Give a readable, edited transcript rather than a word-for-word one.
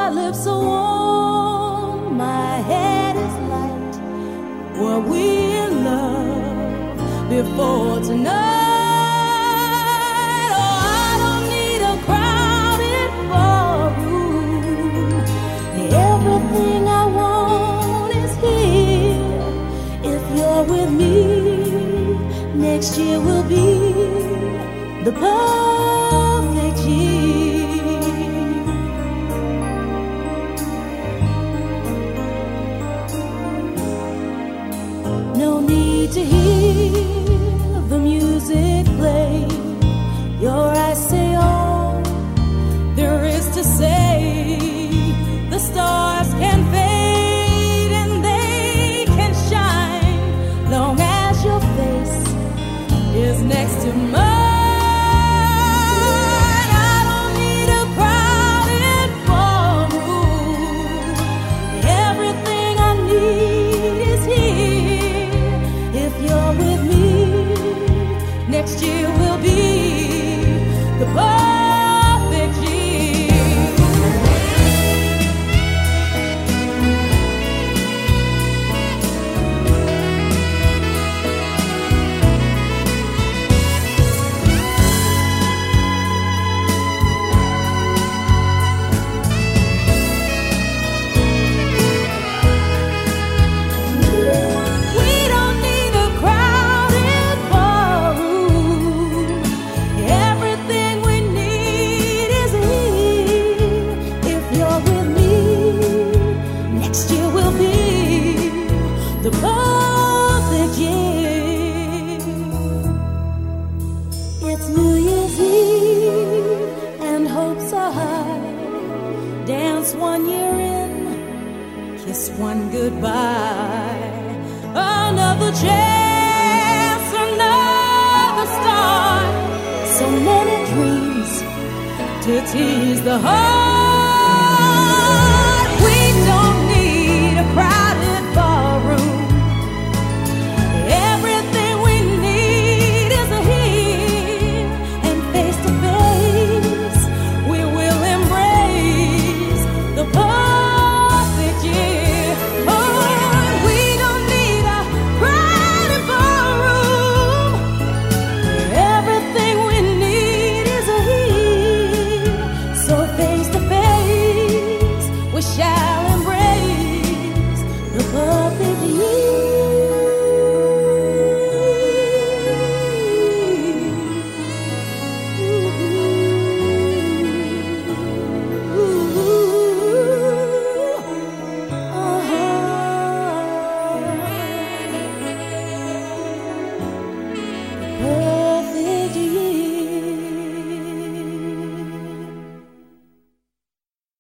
lips are warm, my head is light. Were we in love before tonight? Oh, I don't need a crowded ballroom. Everything I want is here. If you're with me, next year will be the perfect year. No need to hear the music play. Your eyes say all there is to say. The stars can fade and they can shine, long as your face is next to mine. Next year will be the perfect year. We don't need a crowded ballroom. Everything we need is here. If you're with me, next year will be the perfect year. It's New Year's Eve and hopes are high. Dance one year in, kiss one goodbye. Another chance, another start. So many dreams to tease the heart.